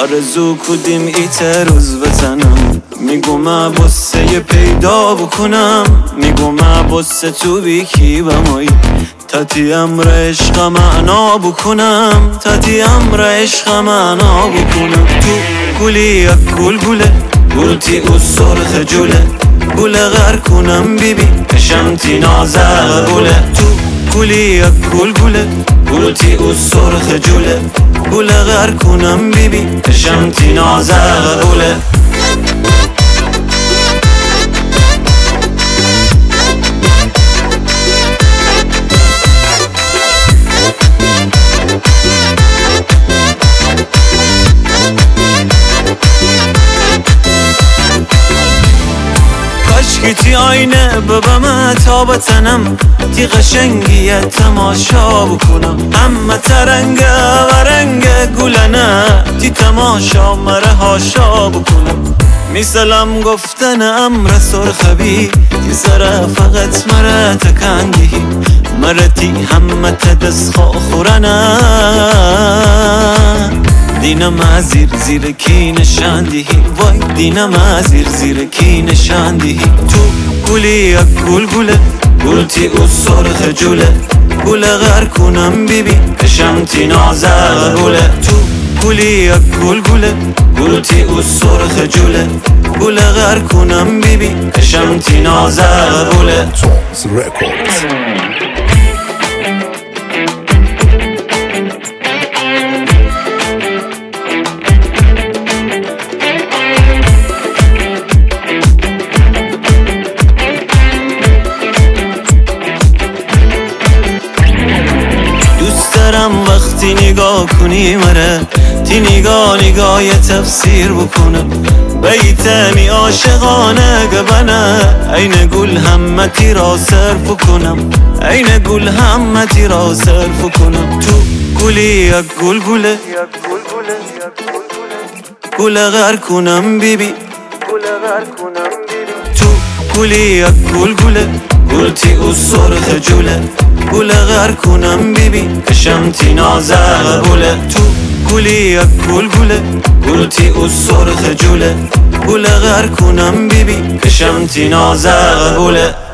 آرزو کدیم ایت روز بزنم، میگم عباسه پیدا بکنم، میگم عباسه تو بیکی بمایی تاتی امر عشق معنا بکنم، تاتی امر عشق معنا بکنم. تو گلی یک گل گله گلتی او سرخ جوله گله غر کنم بیبی شمتی نازه گله. تو گلی یک گل گله گلتی او سرخ جوله گله غر کنم بیبی شمتی نازه گله. تی آینه ببم تا بتنم تی قشنگی تماشا بکنم، همه ترنگ و رنگ گلنه تی تماشا مره هاشا بکنم. میسلم گفتن امر سرخبی تی سره فقط مره تکندی مره تی همه تدس خورنه دینم زیر زیر کی نشاندی وای دینم زیر کی نشاندی. تو گلی یک گل گله گلتی او سرخ جوله گله غر کنم بیبی شمتی نازه گله. تو گلی یک گل گله گلتی او سرخ جوله گله غر کنم بیبی شمتی نازه گله. وقتی نگاه کنی مره تی نگاه تفسیر بکنم بیتنی عاشقانه گبنه این گل همتی را صرف کنم، این گل همتی را صرف کنم. تو گلی یک گل گله گله غر کنم بیبی تو گلی یک گل گله گلتی او سرخ جوله گله غر کنم بیبی شمتی نازه گله. تو گلی یک گل گله گلتی او سرخ جوله گله غر کنم بیبی شمتی نازه گله.